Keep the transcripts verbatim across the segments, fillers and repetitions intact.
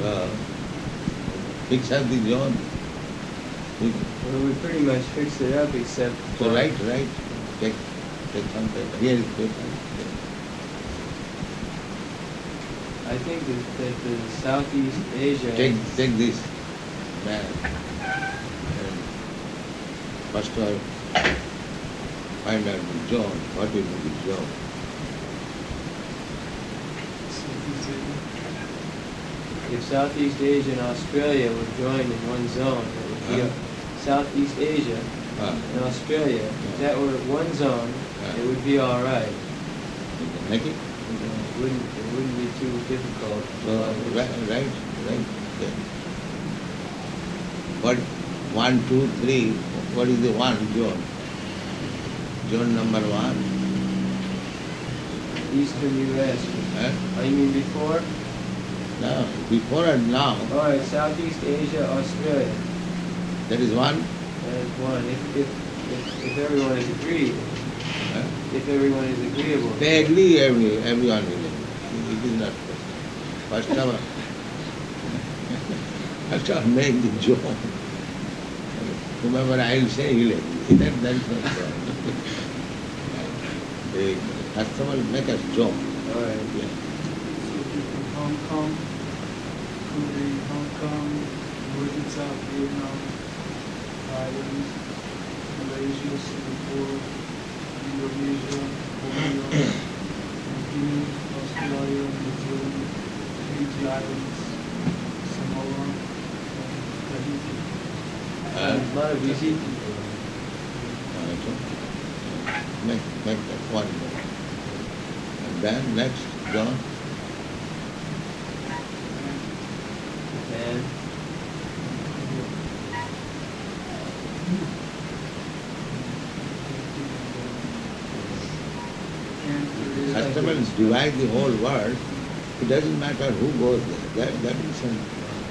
uh, fix up the zone. We- Well, we pretty much fixed it up except So for- right, right, take, take some paper. Here is paper. I think that, that the Southeast Asia. Take, is- take this man. And first of all, find out the zone. What will be the zone? If Southeast Asia and Australia were joined in one zone, it would be Huh? a- Southeast Asia Ah, and Australia. If that were one zone, Yeah. it would be all right. you can make it. You know, It wouldn't, it wouldn't be too difficult. So, right, right, right there. What, one, two, three, what is the one zone? Zone number one. Eastern U S. Eh? Oh, you mean before? No, before and now, All right, Southeast Asia, Australia. that is one. That's one. If, if, if, if everyone is agreed, Eh? if everyone is agreeable. They agree, every, everyone will agree. It is not first of all. First of all, make the zone. Whomever I will say, he will agree. That, that is not problem. Eh, First of all, make a zone. All right. Yeah. Hong Kong, including Hong Kong, North and South Vietnam, Thailand, Malaysia, Singapore, Indonesia, Borneo, New Guinea, Australia, New Zealand, Fiji Islands, Samoa, and Tahiti. Uh, A lot of easy. Uh, so, Make, make that one more. And then next, John. And First of all, divide the whole world. It doesn't matter who goes there. That, that is an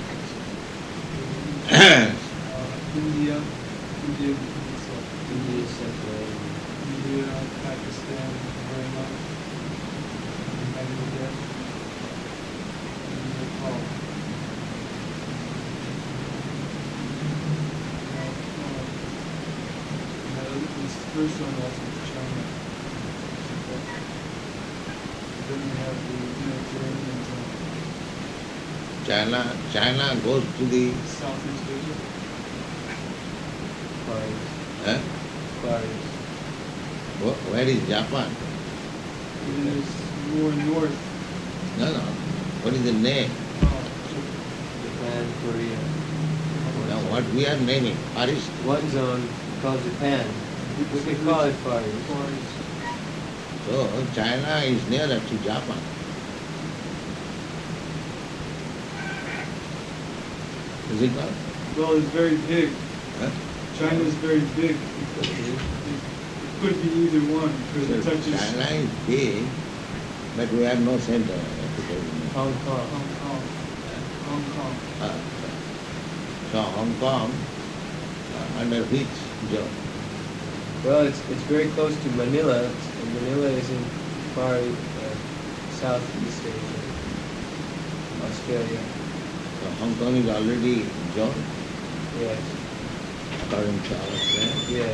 uh, India, India, Peninsula, India is separated. India, Pakistan, Burma, Bangladesh, and Nepal. Now, uh, now this first one also is China. Then we have the Mediterranean zone, China. China goes to the Southeast Asia. Far East. eh? Far East. Wh- Where is Japan? It is more north. No, no. What is the name? Uh, Japan, Korea. Now, what we are naming? Far East. One zone called Japan. We could call it Far East. Far East. So China is nearer to Japan. Is it not? Well, it's very big. Huh? China is very big. It could be either one because it So touches China is big, but we have no center. to go in. Hong Kong. Hong Kong. Hong Kong. Uh, So Hong Kong, uh, under which zone? Well, it's, it's very close to Manila, and Manila is in far uh, Southeast Asia, Australia. So Hong Kong is already zone Yes, according to our plan. yes.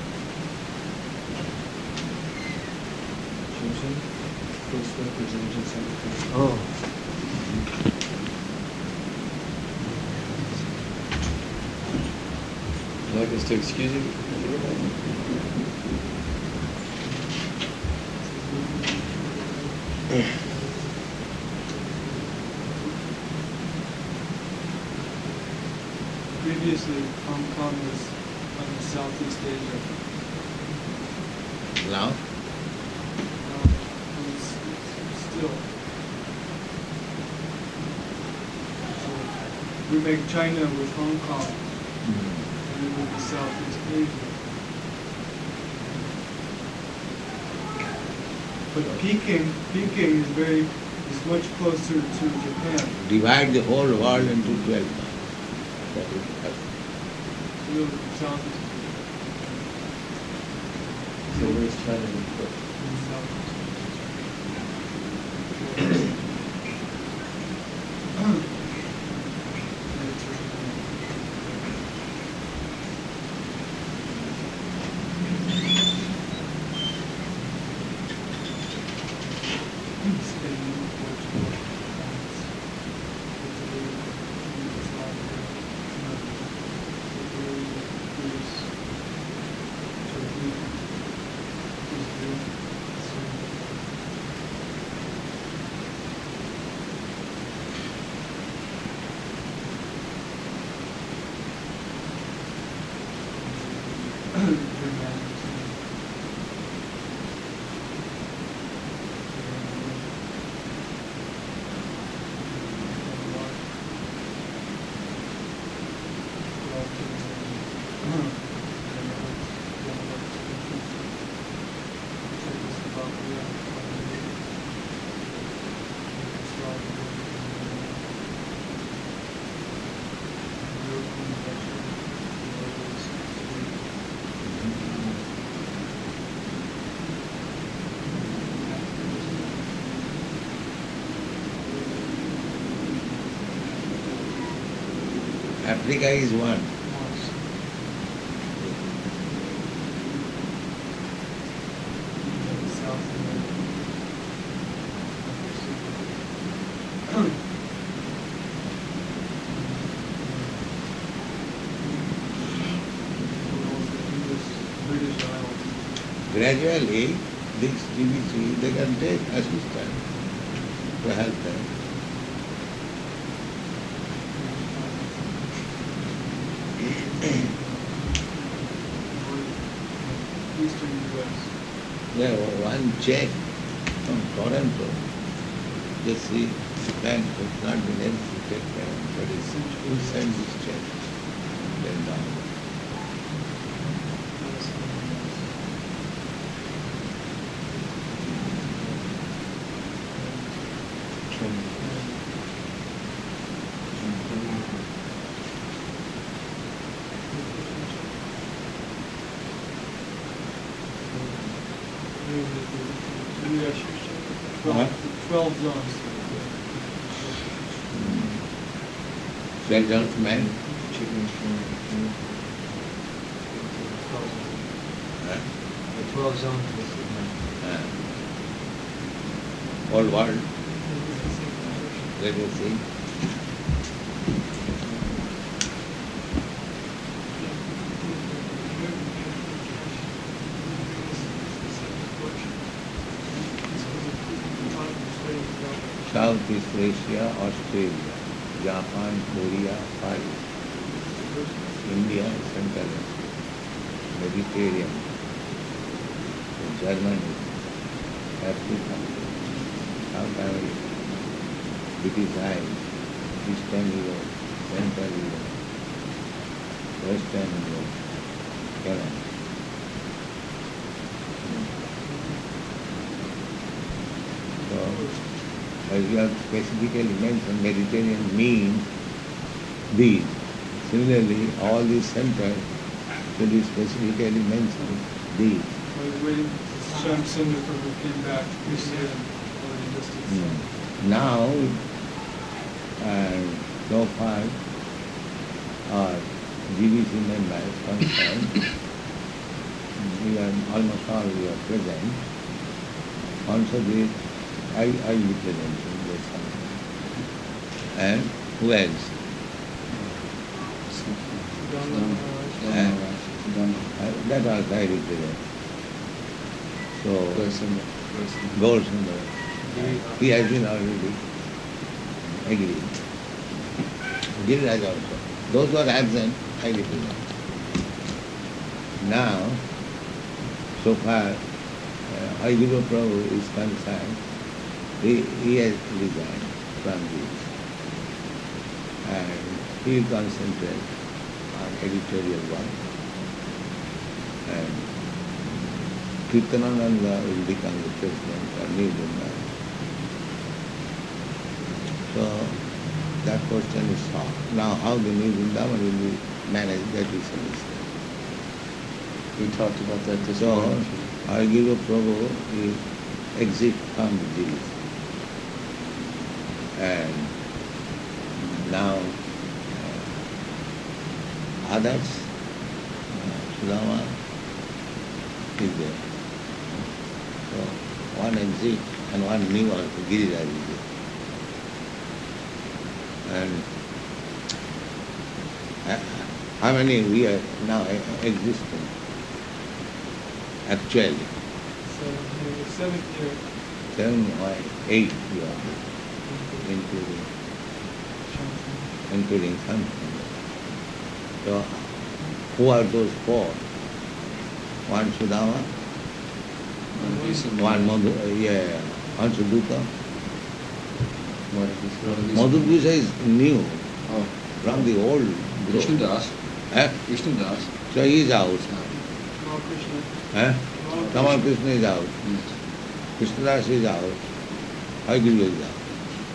First representative secretary. Oh. Would you like us to excuse you? Previously, Hong Kong was under Southeast Asia. Now, Um, it's, it's still. So we make China with Hong Kong, and it will be Southeast Asia. But Peking, Peking is very, is much closer to Japan. divide the whole world into twelve parts. That is help. Really, Southeast. So where's China in the book? Africa is one. Mars. And South America. British Isles. Gradually, this D B C, they can take assistance to help them. Eastern U S. There was one check from Toronto. Just see, bank has not been able to take care, but it's, who sent this check? Then down. Yeah, she- she- twelve, twelve zones. Twelve gentlemen, Chicken from, uh, The twelve zones was uh, whole world, let us see. Southeast Asia, Australia, Japan, Korea, Far East, India, Central Asia, Mediterranean, Germany, Africa, South America, British Isles, Eastern Europe, Central Europe, Western Europe, Canada. So, as you have specifically mentioned, Mediterranean means these. Similarly, all these centers should be specifically mentioned these. I was waiting for Shem Sindiford who came back. You see it already listed. Mm. Now, uh, so far, our G B C members concerned, we are almost all we are present. Also, the I, I will be presenting this one. And who else? And, uh, that also I represent. So, goals in the, he has been already agreed. Giriraj also. Those who are absent, I represent. Now, so far, uh, Haiguru Prabhu is concerned, he, he has resigned from this. And he will concentrate on editorial work. And Kirtanananda will become the president or new Vrindavan. So that question is solved. Now how the new Vrindavan will be managed, that is a mystery. We talked about that this So morning. Haiguru Prabhu will exit from the G B C. And now uh, others, uh, Sudama is there. So one exit and one new also, Giriraj is there. And uh, how many we are now uh, existing actually? So in the seventh year, Seven or eight we are there, including including something. So who are those four? One Sudama, one Madhu, uh, yeah, one Suduta. Madhudvisa is new Oh, from the old Vishnu group. Das. Eh? Vishnu Das. So he is out. Kamal Krishna. Eh? Kamal Kamal Krishna is out. Yes. Krishnadas is out. Haiguru is out.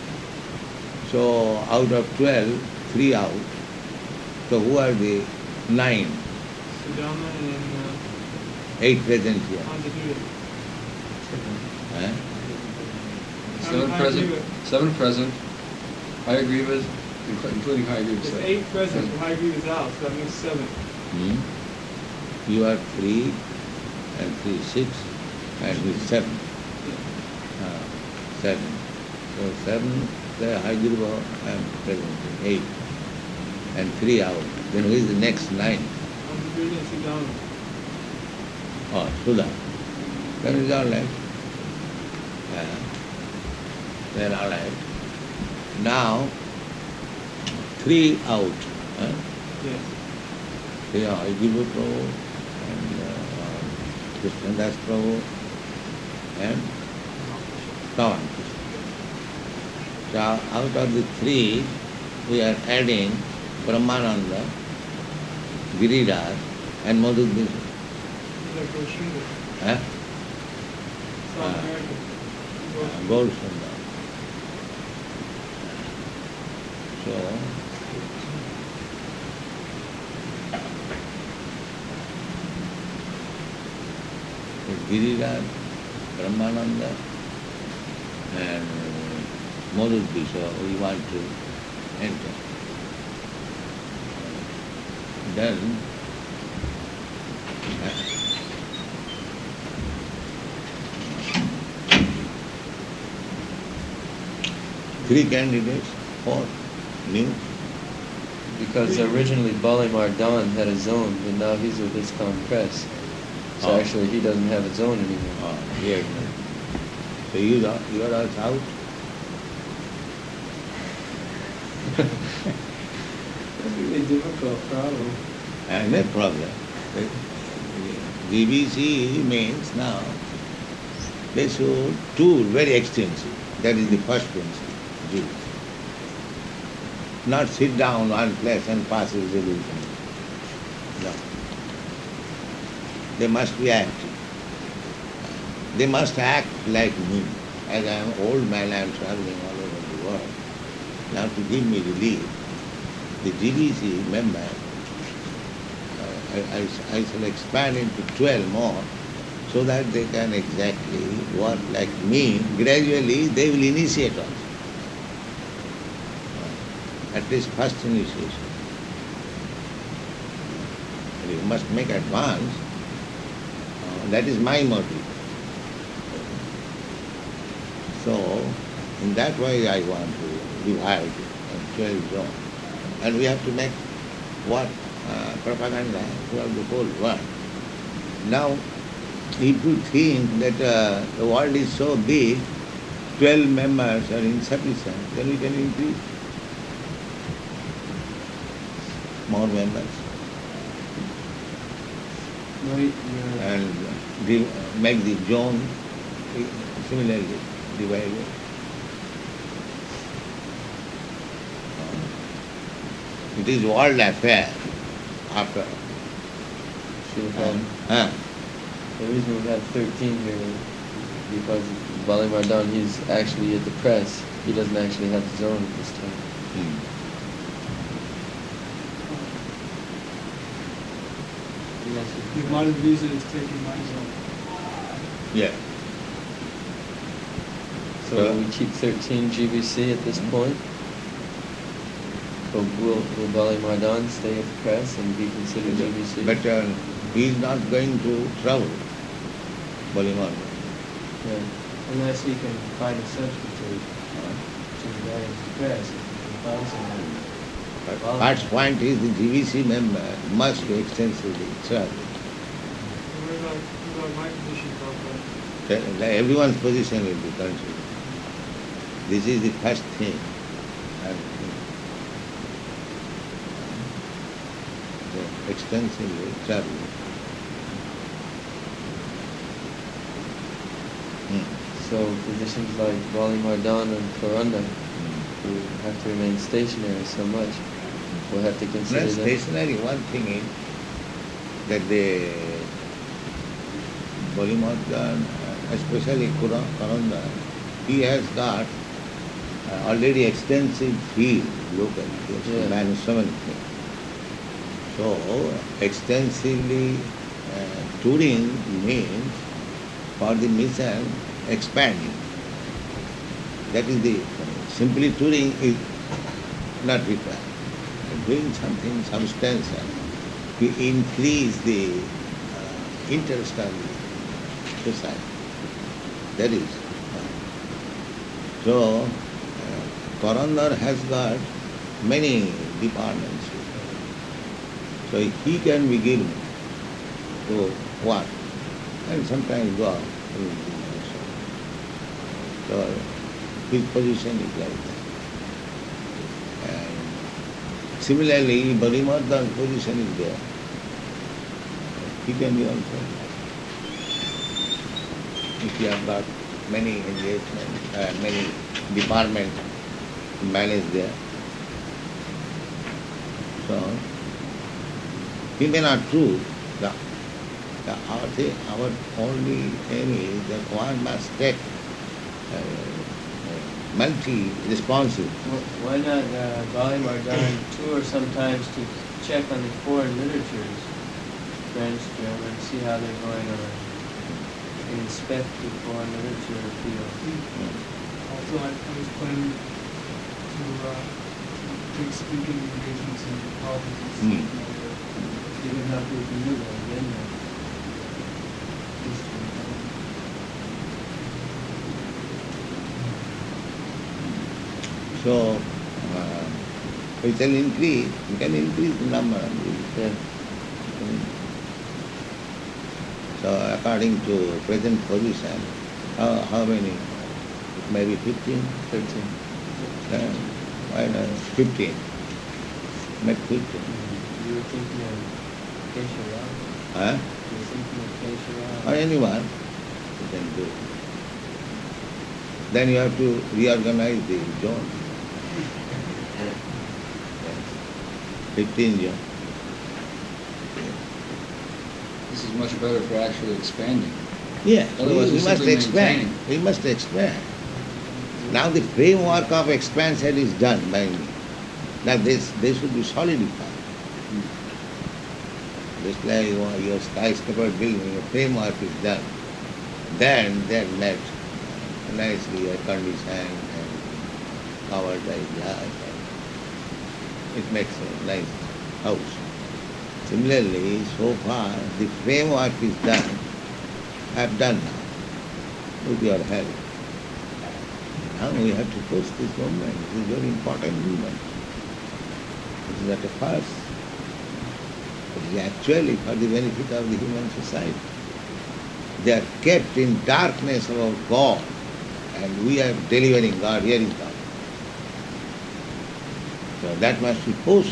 So out of twelve, three out. So who are the nine? Sudama and uh, Eight present here. Antaduya. Eh? Seven I- I present. agree with- Seven present. I agree with Inclu- Including Hayagriva. There's eight present, and Hayagriva is out, so that makes seven. Hmm? You are three, and three, six, and with seven. Ah, seven. So seven, the Hayagriva and present, eight. And three out. Then who is the next nine? Amrita and Sudama. Oh, Sudha. That is all right. Yeah. Then all right. Now, three out. Huh? Yes. Three out. Hayagriva Prabhu and uh, Krishnadas Prabhu and Pavan Krishna. So out of the three, we are adding Brahmananda, Giriraj and Madhudvisa. Like Goshinda. Huh? South Ah. America. Uh, Gaurasundar. So, Giriraj, Brahmananda and Madhudvisa we want to enter. Then, three candidates, four new. Because originally Bali Mardan had a zone, and now he's with ISKCON Press. So Oh. actually he doesn't have a zone anymore. Oh, yes. So you are, you are also out? That's a really difficult problem. And no problem. G B C means now they should tour very extensive. That is the first principle, G B C. Not sit down one place and pass a resolution. No. They must be active. They must act like me. As I am old man, I am traveling all over the world. Now to give me relief, the G B C member, uh, I, I, I shall expand into twelve more so that they can exactly work like me. Gradually they will initiate us. At least first initiation. You must make advance. Uh, that is my motive. So, in that way I want to divide and twelve zones. And we have to make what? Uh, propaganda throughout the whole world. Now, if you think that uh, the world is so big, twelve members are insufficient, then we can increase more members No, you- you're, and div- make the zone similarly divided. It is world affair after. Should have had, Huh? the reason we have thirteen here is because Bali Mardan, he's actually at the press. He doesn't actually have the zone at this time. Hmm. yes, The modern visa is taking my zone. Yeah. So Uh, we keep thirteen G B C at this Mhm. point. But will, will Bali Mardan stay at the press and be considered G B C? But uh, he is not going to travel, Baliman. Yeah. unless he can find a substitute to manage the press, if he can find someone. But Art's point is the G V C member must be extensively travel. What about, what about my position, Prabhupada? Tell- like Everyone's position will be considered. This is the first thing. And, so extensively travel. Hmm. So positions like Bali Mardan and Karanda, Hmm. who have to remain stationary so much, we'll have to consider Not them. stationary, one thing is that the Balimardan, especially Kura- Karanda, he has got uh, already extensive field locally. He has to Yeah. manage so many things. So extensively uh, touring means for the mission expanding. That is the simply touring is not required. Doing something substantial to increase the uh, interest of the society. That is. uh, So, uh, Karandar has got many departments. So he can be given to what? And sometimes go out. So his position is like that. And similarly, Barimadhan's position is there. He can be also. If you have got many engagements, uh, many departments managed there. So, he may not choose. The, the, our, thing, our only aim is that one must take uh, multi-responsive. Why not uh, Bali Mardan tour sometimes to check on the foreign literatures, French, German, see how they're going on, and inspect the foreign literature field. Also, I, I was planning to uh, take speaking engagements in the provinces. Mm. Given how people knew that again now. So, uh, we can increase, we can increase the number. Yeah. So, according to present position, how, how many? Maybe fifteen? Thirteen. Uh, why not fifteen? Make fifteen. You were thinking of Kesha Rao? Huh? You were thinking of Kesha Rao? Or anyone, you can do. Then you have to reorganize the zone. Fifteen zone. This is much better for actually expanding. Yeah, we, Otherwise, we we're must simply expand. maintaining. We must expand. Now the framework of expansion is done by me. Now this, they should be solidified. Just like your, your skyscraper building, the framework is done. Then they are met nicely air conditioned and covered by glass. It makes a nice house. Similarly, so far the framework is done. I have done now with your help. Now we have to push this movement. This is a very important movement. This is at a first. It is actually for the benefit of the human society. They are kept in darkness about God, and we are delivering God, here is God. So that must be pushed.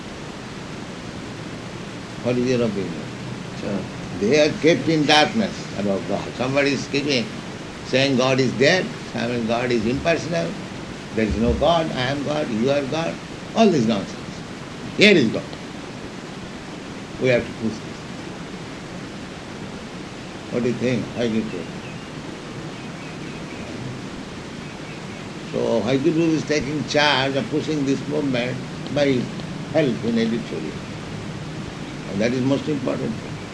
What is your opinion? So, They are kept in darkness about God. Somebody is keeping, saying God is dead, saying God is impersonal, there is no God, I am God, you are God, all this nonsense. Here is God. We have to push this. What do you think? Haiguru? So Haiguru is taking charge of pushing this movement by help in editorial. And that is most important.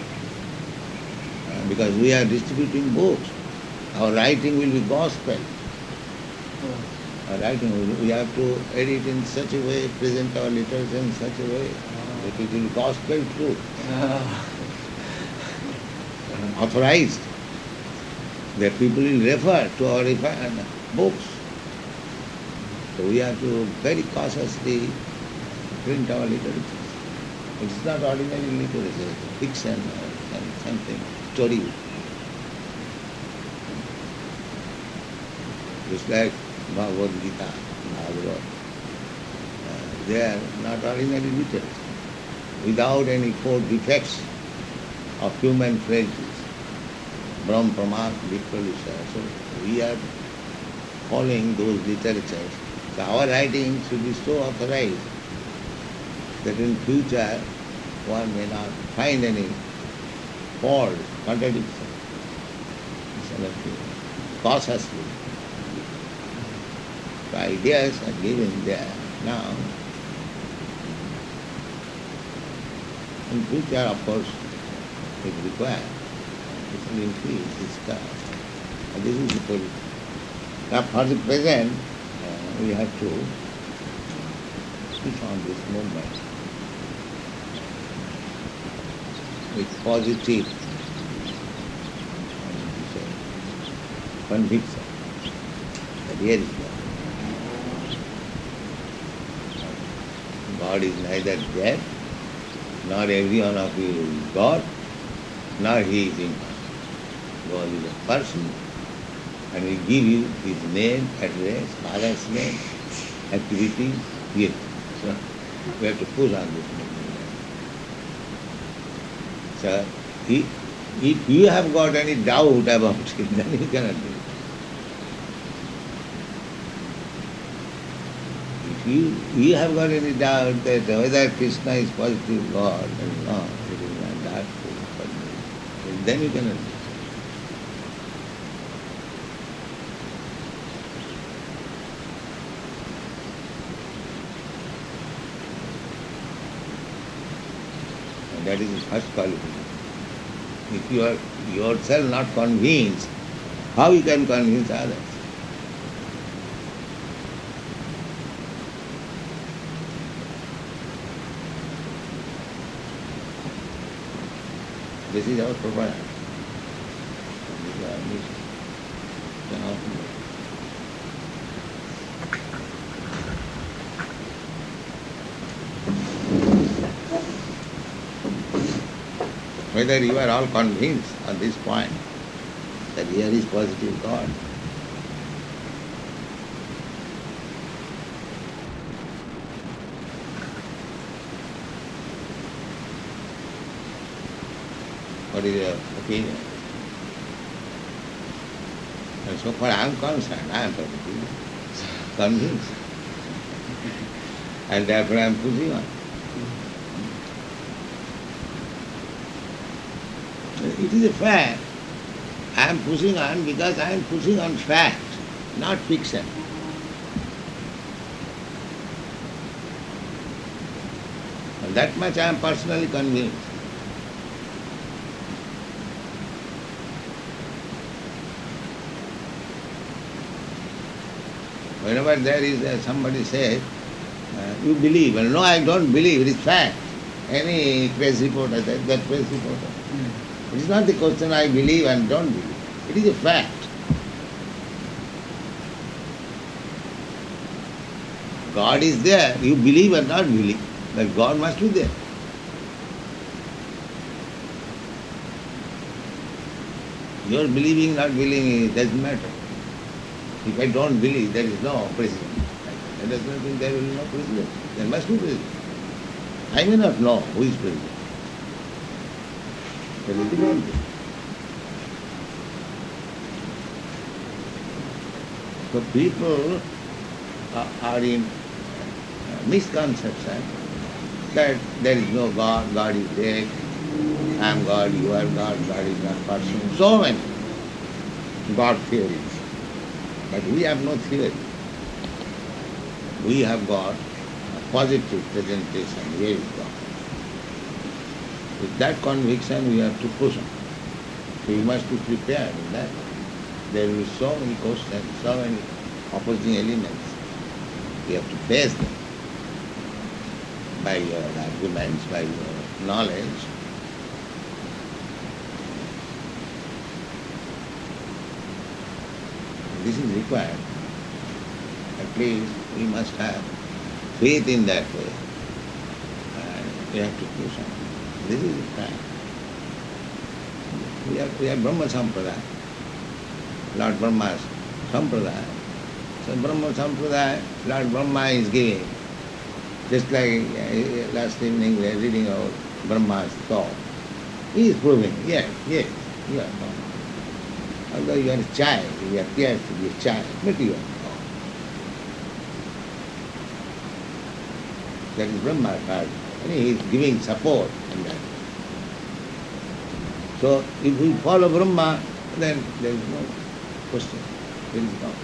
Uh, because we are distributing books. Our writing will be gospel. Our writing, will, we have to edit in such a way, present our literature in such a way that it will be gospel truth. Authorized. That people will refer to our refer- books. So we have to very cautiously print our literature. It's not ordinary literature, it's fiction or something, story. Just like Bhagavad Gita, Bhagavad. Uh, they are not ordinary literature. Without any four defects of human phrases. Brahm, Pramad, Vipravisha. So we are following those literatures. So our writing should be so authorized that in future one may not find any fault, contradiction. Cautiously. The ideas are given there now. In future, of course, if required, it will increase this stuff. And this is the position. Now, for the present, uh, we have to push on this movement with positive conviction that here is God. God is neither dead, nor every one of you is God, nor he is impossible. God is a person, and we give you his name, address, father's name, activities, here. So we have to push on this movement. So he, if you have got any doubt about it, then you cannot do it. If you, you have got any doubt that whether Krishna is positive God or not, it is not that true, then you cannot do it. And that is the first qualification. If you are yourself not convinced, how you can convince others? This is our Prabhupada. This is our mission. Whether you are all convinced on this point that here is positive God. What is your opinion? And so far I am concerned, I am positive, convinced. And therefore I am pushing on. It is a fact. I am pushing on because I am pushing on fact, not fiction. And that much I am personally convinced. Whenever there is uh, somebody says, uh, you believe, and no, I don't believe, it is fact. Any press reporter says, that press reporter. Mm. It is not the question I believe and don't believe. It is a fact. God is there. You believe or not believe, but God must be there. Your believing, not believing, it doesn't matter. If I don't believe, there is no president. That does not mean there will be no president. There must be president. I may not know who is president. That is the main thing. So people are, are in uh, misconception that there is no God, God is dead, I am God, you are God, God is not person. So many God theories. But we have no theory. We have got a positive presentation. Here is God. With that conviction, we have to push on. So we must be prepared in that. There will be so many questions, so many opposing elements. We have to face them by your arguments, by your knowledge. This is required. At least we must have faith in that way. And we have to push on. This is the fact. We have, we have Brahma Sampradaya. Lord Brahma's Sampradaya. So Brahma Sampradaya, Lord Brahma is giving. Just like uh, last evening we are reading about Brahma's thought. He is proving, yes, yes, you are God. Although you are a child, you appear to be a child, but you are God. That is Brahma's part. And he is giving support in that. So if we follow Brahma, then there is no question. There is God.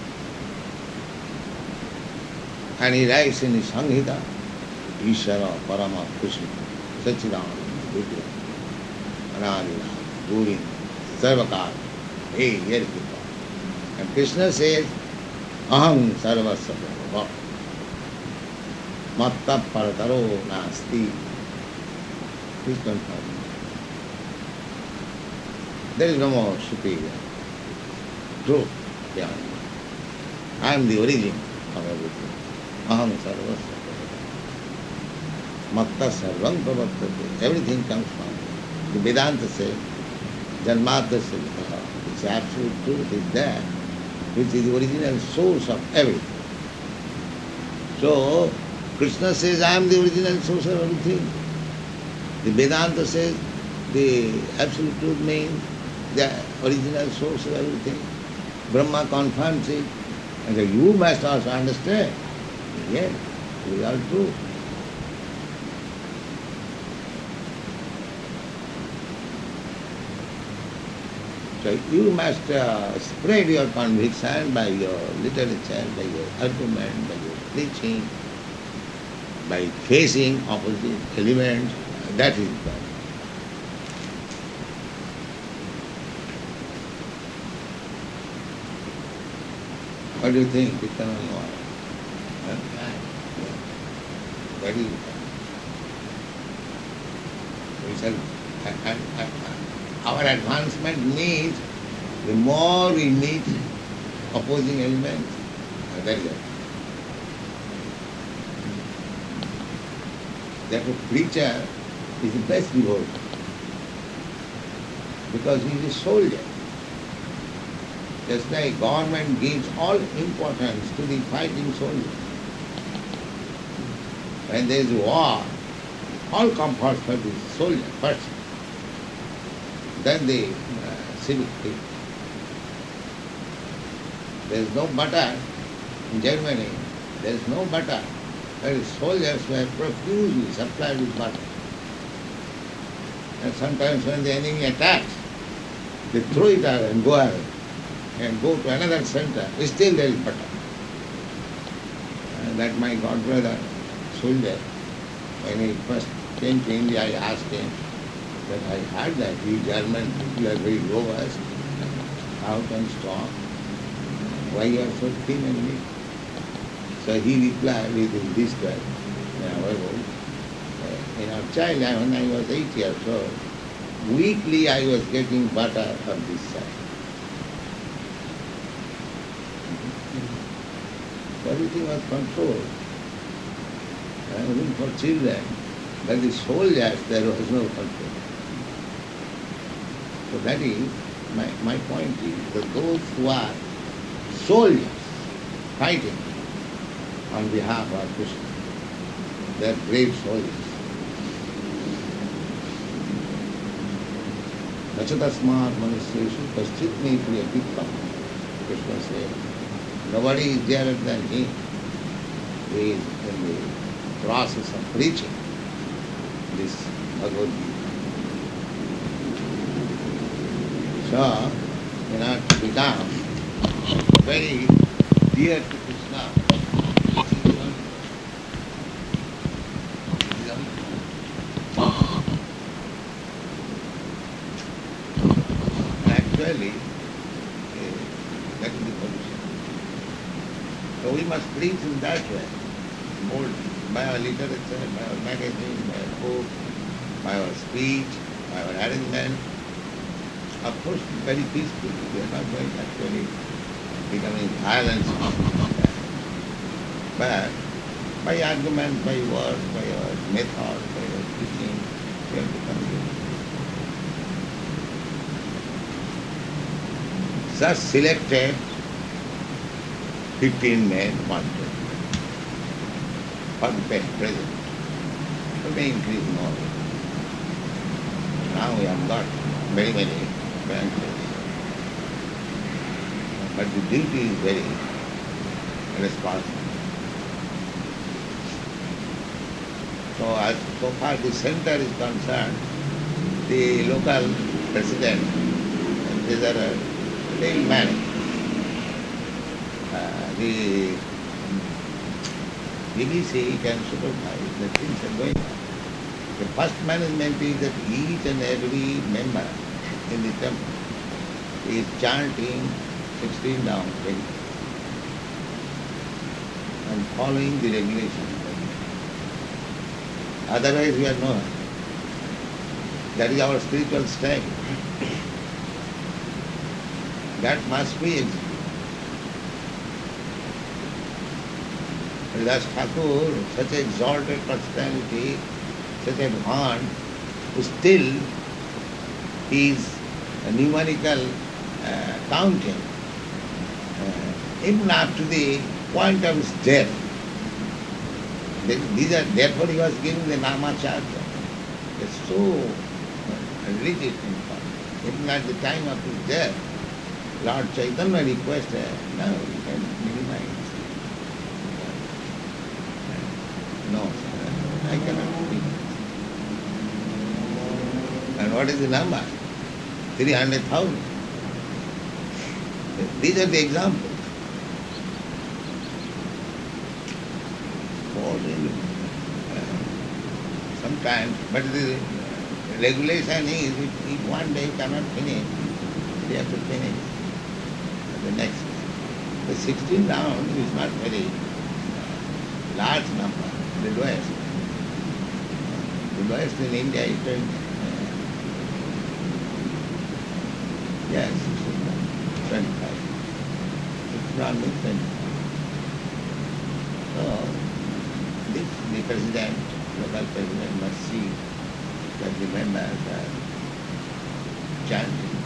And he writes in his Sanghita, Ishara Parama Krishna, Sachidananda, Vidya, Anadina, Gurina, Sarvakara. Hey, here is the God. And Krishna says, Aham Sarvasya Prabhu. matta parataro nasti. Please don't follow. There is no more superior. Truth behind it. I am the origin of everything. Aham sarvasya. Matta sarvam pravartate. Everything comes from me. The Vedanta says, Janmadasya vitaha. Its absolute truth is there, which is the original source of everything. So, Krishna says, I am the original source of everything. The Vedanta says, the absolute truth means the original source of everything. Brahma confirms it. And so you must also understand. Yes, it is all true. So you must uh, spread your conviction by your literature, by your argument, by your preaching, by facing opposite elements. That is God. What do you think, Vitananwa? Huh? What do you think? We shall, I, I, I, our advancement means the more we meet opposing elements, that is it. Therefore, preacher is the best devotee because he is a soldier. Just like government gives all importance to the fighting soldier. When there is war, all come first for the soldier first, then the uh, civic people. There is no butter in Germany. There is no butter. But soldiers were profusely supplied with butter. And sometimes when the enemy attacks, they throw it out and go away and go to another center. Still there is butter. And that my godbrother, soldier, when he first came to India, I asked him that I heard that you German people are very robust, stout and strong. Why you are so thin and weak? So he replied with this way, in our child, when I was eight years old, weekly I was getting butter from this side. Everything was controlled. And even for children, but the soldiers, there was no control. So that is, my, my point is, that those who are soldiers fighting on behalf of Krishna, they are brave soldiers. Nachatasmat manusyeshu paschit me priyatikam. Krishna says, nobody is dearer than him who is in the process of preaching this Bhagavad Gita. So, in order to become very dear to Krishna, actually, uh, that is the condition. So we must preach in that way, boldly, by our literature, by our magazine, by our book, by our speech, by our arrangement. Of course, very peacefully. We are not going actually becoming violent. But by argument, by word, by our method, by our teaching, we have become good. Thus selected fifteen men wanted for the present. We may increase more. Now we have got very many branches. But the duty is very responsible. So as so far the center is concerned, the local president and treasurer, they will manage. Uh, the B B C can supervise the things are going on. The first management is that each and every member in the temple is chanting sixteen down very and following the regulations. Otherwise we are no hurry. That is our spiritual strength. That must be executed. Haridas Thakur, such an exalted personality, such a Bhagwan, who still is a numerical uh, counting, uh, even up to the point of his death. These are, therefore he was giving the Namacharya. It's so rigid in fact. Even at the time of his death, Lord Chaitanya requested, no, you can minimize. No, I cannot minimize. And what is the number? three hundred thousand. These are the examples. Sometimes, but the regulation is if, if one day you cannot finish, you have to finish the next day. The sixteen round is not very large number, the lowest. The lowest in India is twenty. Yes, twenty-five. It's not twenty-five. So, this, the president, local president must see that the members are chanting.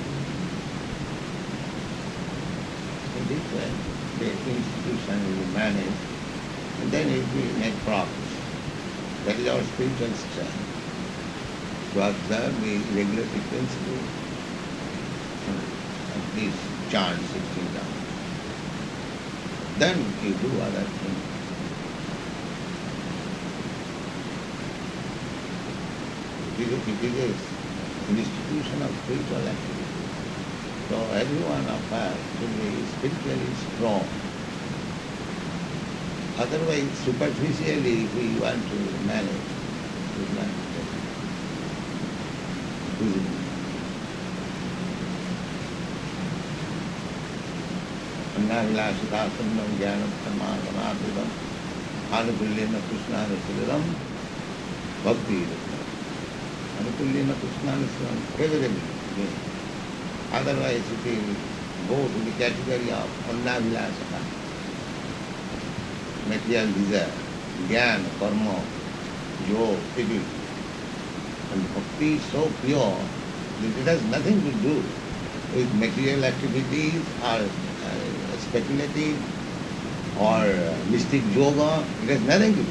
In this way, the institution will be managed, and then it will make progress. That is our spiritual strength. To observe the regulatory principle, at least chant sixteen rounds. Then you do other things. It is, it is an institution of spiritual activity. So every one of us should be spiritually strong. Otherwise, superficially, if we want to manage, we will not do it. Annavilasitasamnam jnanam paramagamabhidam anukulyena krishnanasuridam bhakti rukam. Anukulyena krishnanasuridam favorably. Otherwise it will go to the category of annavilasita, material desire, jnana, karma, yoga, pity. And bhakti is so pure that it has nothing to do with material activities or uh, speculative or uh, mystic yoga. It has nothing to do.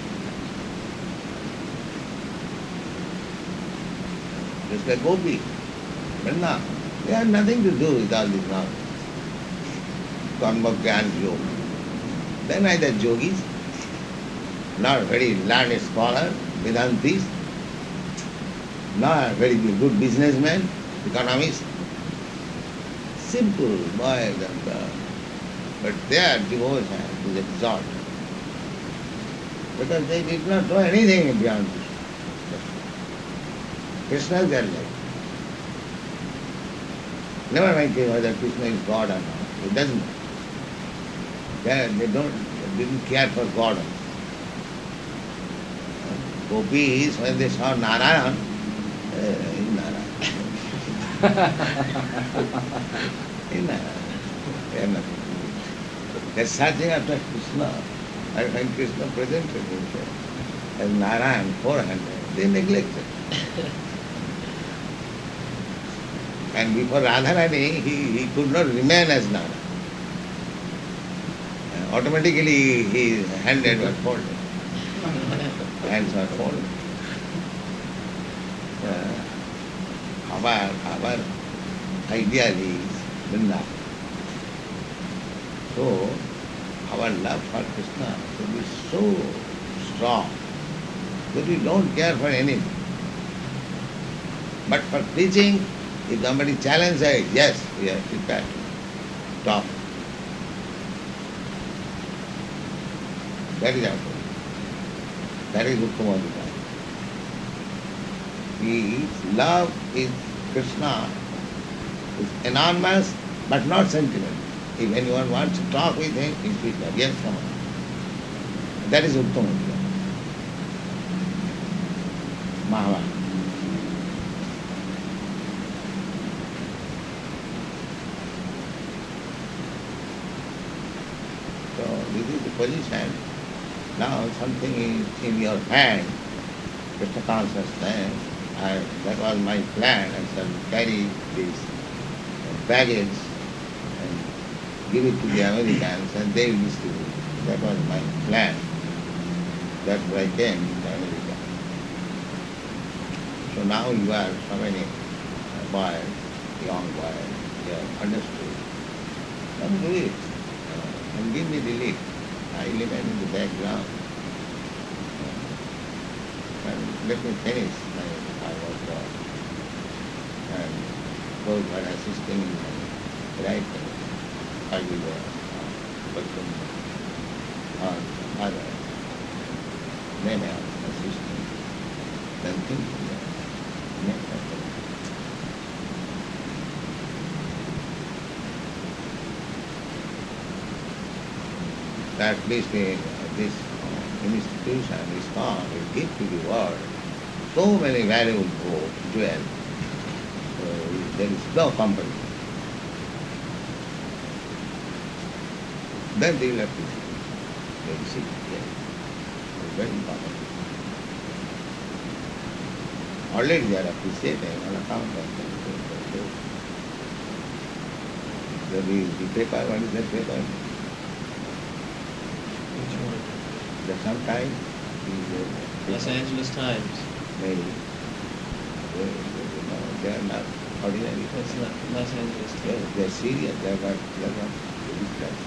Just like Gopi, Vrinda, they have nothing to do with all this knowledge. Karma, Jnana, yoga. They are neither yogis, nor very learned scholar, Vedantis, nor very good businessmen, economists. Simple boys and girls. But their devotion is exalted. Because they did not know anything beyond Krishna. Krishna is their life. Never mind whether Krishna is God or not. It doesn't matter. They, they don't they didn't care for God. Gopis, when they saw Narayan, eh, Narayan. In Narayan. They're searching after Krishna. And when Krishna presented himself as Narayan, four hundred, they neglected. And before Radharani, he, he could not remain as Narayan. Automatically his handed was folded. Hands were folded. Uh, our, our ideal is Vrindavan. So, our love for Krishna should be so strong that we don't care for anything. But for preaching, if somebody challenges us, yes, we are prepared to talk. That is our goal. That is Uttamodipaya. His love is Krishna, is enormous but not sentimental. If anyone wants to talk with him, he speaks. Yes, come on. That is Uttamodipaya. Mahabharata. So this is the position. Now something is in your hand, Krishna consciousness. I, that was my plan. I shall carry this baggage and give it to the Americans and they will distribute. That was my plan. That's why I came to America. So now you are so many boys, young boys, you have understood. Come do it uh, and give me relief. I live in the background. Uh, and let me finish my, my work. And those who are assisting in my writing, I will uh, welcome or other. They have assisting. Then think of that. Make that work. At least uh, this uh, institution is gone, will give to the world so many valuable books, jewels. So there is no company. Then they will appreciate. They will see, yes. It's very important. Already they are appreciating on account of the book. The, the paper, what is that paper? Which one? That sometimes the Los Angeles Times. maybe they, they, you know, they are not ordinary. That's not Los Angeles They, Times. they are serious. They are not, they are not discussed.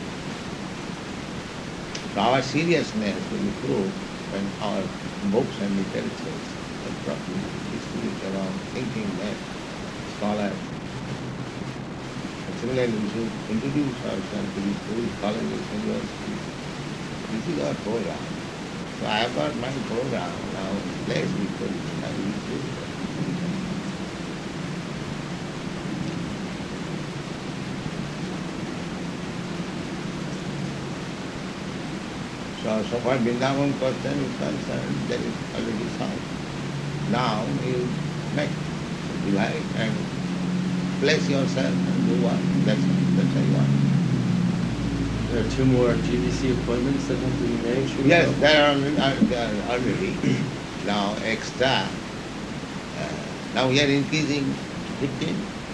So our seriousness will be proved when our books and literatures are properly distributed around thinking men, scholars. And similarly, we should introduce ourselves to these schools, colleges, universities. This is our program. So I have got my program now in place because I will do it. So, so far Vrindavan question is concerned, there is already some. Now you make, divide and place yourself and do what? That's, that's how you want. There are two more G V C appointments that have to be made, Sri Yes, Prabhupada? there are, uh, there are already now extra. Uh, now we are increasing fifteen.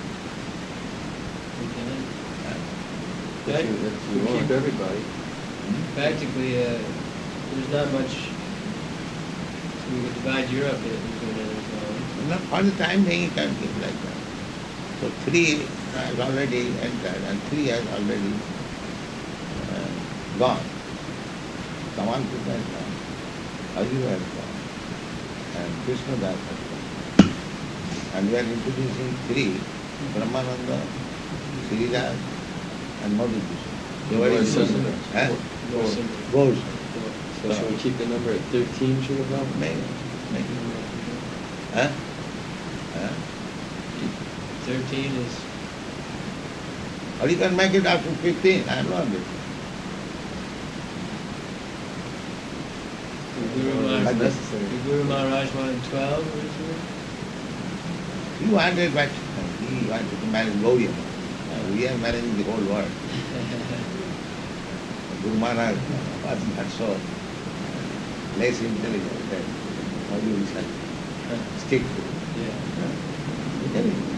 We can, Uh, If you, if you keep everybody. practically, uh, there's not much, so we could divide Europe into another zone. Not all the time being you can keep like that. So three has already entered and three has already uh, gone. Samantika has gone, Ajiva has gone, and Krishna Das has gone. And we are introducing three, Brahmananda, Sridas and Madhusudana. More similar. Huh? More similar. Goes. So should we keep the number at thirteen, Sri Prabhupada? Maybe, maybe. Huh? Huh? Thirteen is, Or you can make it up to fifteen, I am not it. the Guru As Maharaj, necessary. the Guru Maharaj wanted twelve originally? He wanted, but he wanted to manage Gaudiya. Uh, we are managing the whole world. Guru Maharaj was not so uh, less intelligent than how do we say, stick to it. Yeah. Uh, tell him.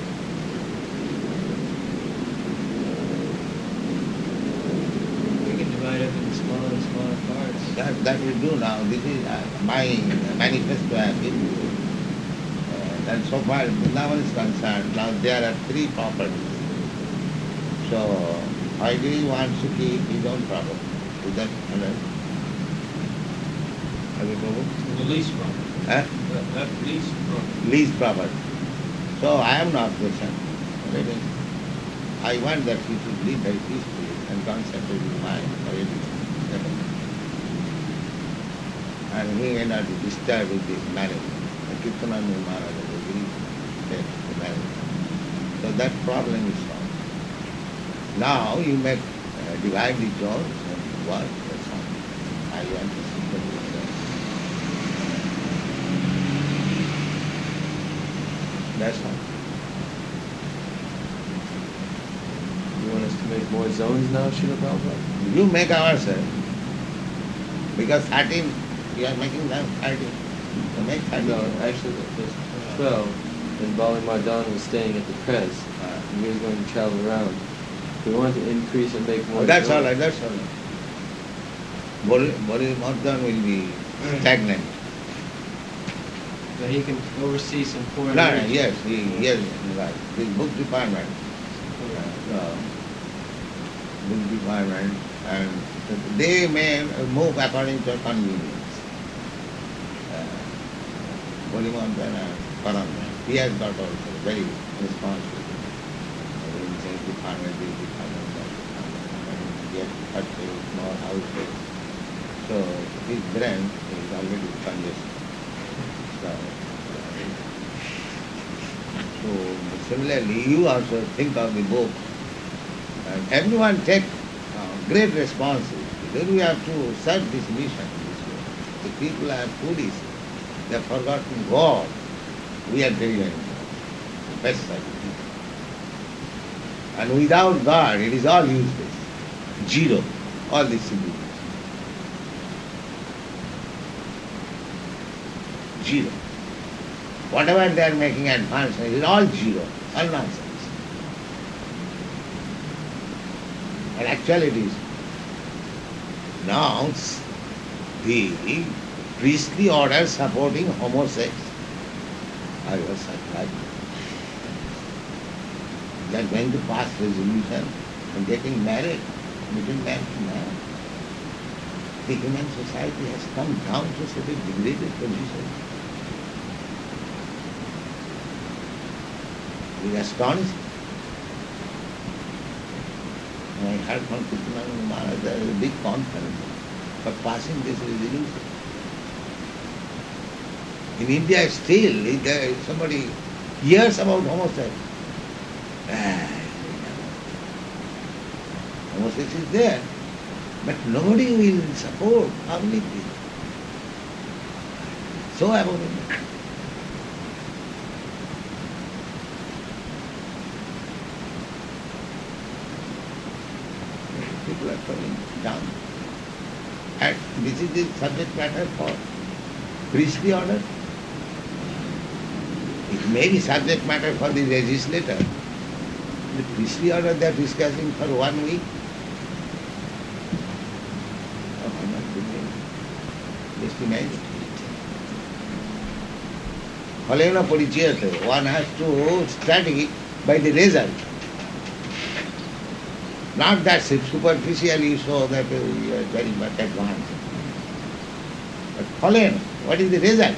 We can divide up into smaller and smaller parts. That, that we do now. This is uh, my manifesto I have given you. Uh, and so far Vrindavan is concerned, now there are three properties. So, Hagiri wants to keep his own property. Is that correct? Have you told? The lease property. Huh? That, that lease property. Lease property. So I am not objection. Maybe I want that he should live very peacefully and concentrate his mind for everything. And he may not be disturbed with this marriage. The Kirtananda Maharaj has agreed that the marriage. So that problem is solved. Now you make uh, divide the jobs and work. That's all. I want to see the That's all. You want us to make more zones now, Srila Prabhupada? You make ourselves. Because thirteen, you are making them thirteen. You make thirteen. No, actually, there's twelve, and Bali Mardan was staying at the press, Ah. and he was going to travel around. We want to increase and make more Oh, that's all zones. right, that's all right. Bori Bori Mardan will be stagnant. But he can oversee some foreign. No, no, literature. yes, he, yes, right. His book department. Uh, book department, and they may move according to convenience. Bori Mardan and Paramount, he has got also very responsibility. This department, this department, that department, and yet factories, more houses. So his brain is already congested. So, so similarly, you also think of the book, and everyone take uh, great responsibility. Then we have to serve this mission this way. The people are foolish. They have forgotten God. We are delivering the best service. And without God, it is all useless. Zero. All this civilization. Zero. Whatever they are making advancement is all zero, all nonsense. And actually it is. Now, the priestly order supporting homosex are your surprised. They are going to pass resolution and getting married between man to man. The human society has come down to such a degraded position. We are astonished. And I heard from Krishnananda Maharaj there is a big conference for passing this resolution. In India still, if there is somebody hears about homosexuality, ah, homosexuality is there, but nobody will support publicly. So abominable. People are coming down. And this is the subject matter for priestly order. It may be subject matter for the legislator. The priestly order they are discussing for one week. Oh, how much do they? Just imagine. Halena Parichayate, one has to study by the result. Not that superficially you show that you are very much advanced. But Halena, what is the result?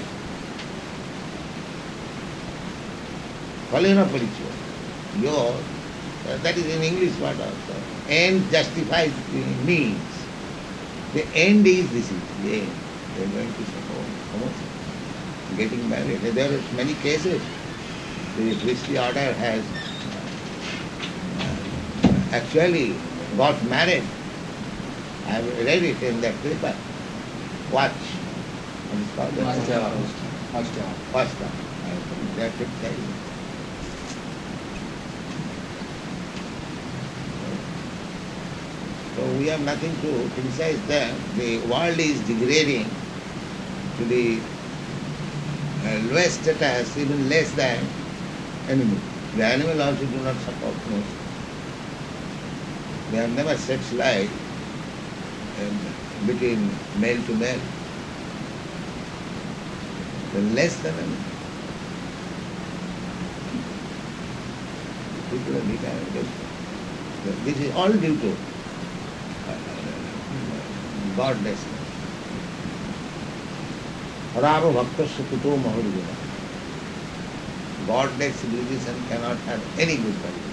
Halena Parichayate. Your, uh, that is in English word also. End justifies the means. The end is this is the end. They are going to support homosexuality, getting married. There are many cases. The priestly order has uh, actually got married. I have read it in the paper. Watch. What is called? Watchtower. Watchtower. Watchtower. They are criticizing. So we have nothing to criticize them. The world is degrading to the uh, lowest status, even less than animal. The animal also do not support most. They have never sex life um, between male to male. They are less than animal. People are becoming. This is all due to godlessness. Rava bhaktasya kuto mahurguna. Godless civilization cannot have any good quality.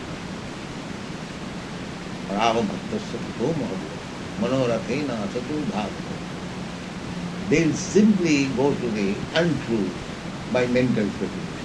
Rava bhaktasya kuto mahurguna. Manorathena chatu bhavata. They will simply go to the untruth by mental fatigue.